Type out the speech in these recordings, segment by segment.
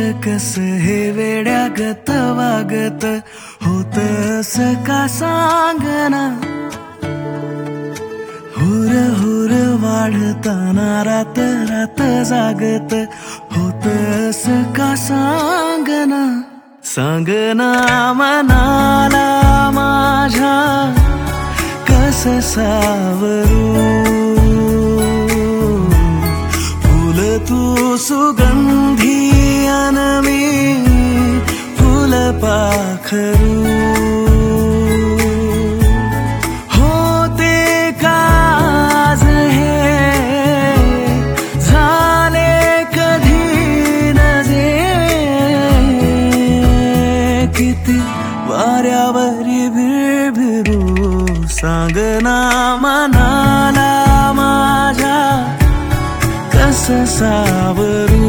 कस हे वेड्यागत वागत होतस का सांगना. हुर हुर वाढताना रात रात जागत होतस का सांगना. सांगना मनाला माझ्या कस सावरू. फुल तू सुगंधी अन मी फुल पाखरू. वाऱ्यावरी भिरभिरू सांगना मनाला माझ्या कस सावरू.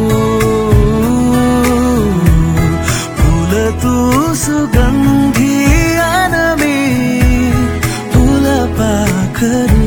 फुल तू सुगंधी अन मी फुल पाखरू.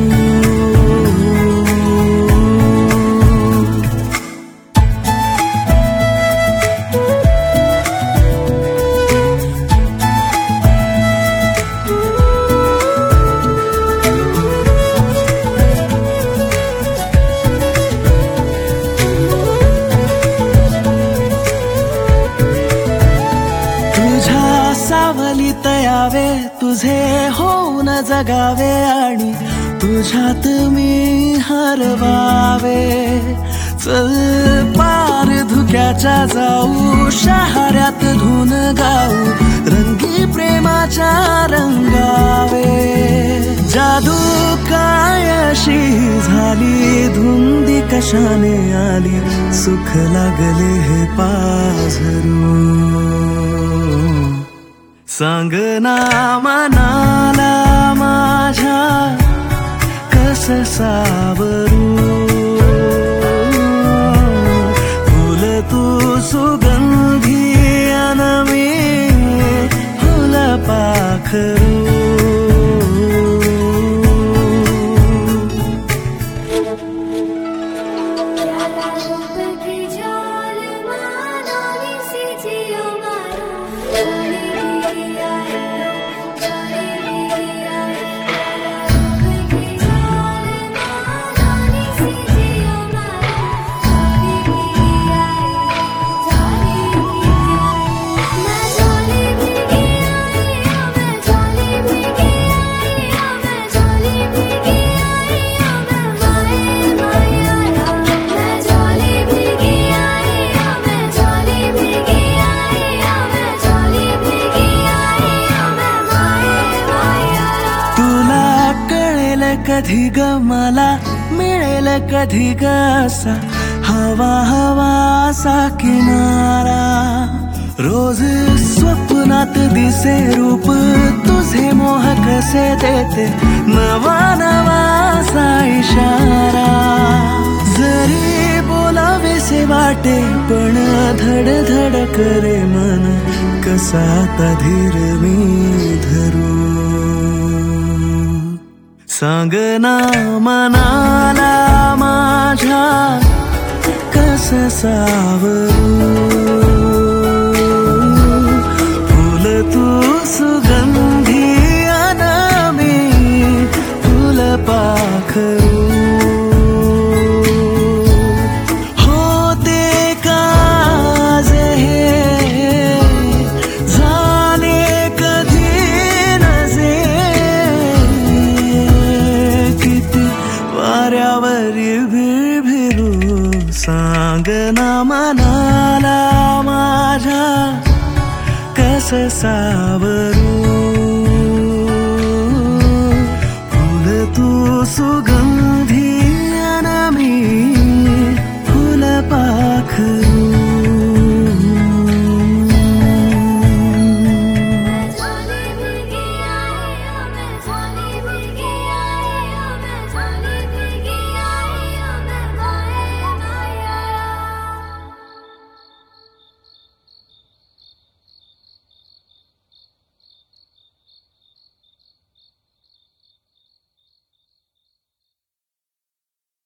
सावलीत यावे तुझे होऊन जगावे आणि तुझ्यात मी हरवावे. चल पार धुक्याच्या जाऊ शहरात धुन गाऊ रंगी प्रेमाच्या रंगावे. जादू काय अशी झाली धुंदी कशाने आली सुख लागले हे पाझरू. सांगना मनाला माझ्या कस सावरू. फुल तू सुगंधी अन मी फुल पाखरू. कधी ग मला मिळेल कधी ग असा हवा हवासा किनारा. रोज स्वप्नात दिसे रूप तुझे मोह कसे देते नवा नवासा इशारा. जरी बोलावेसे वाटे पण धड धड करे मन कसा आता धीर मी धरू. सांगना मनाला माझ्या कस सावरू. फुल तू सुगंधी अन मी फुल पाखरू. होते काज हे झाले कधी नसे वाऱ्यावरी भिरभिरू. सांगना मनाला माझ्या कस सावरू.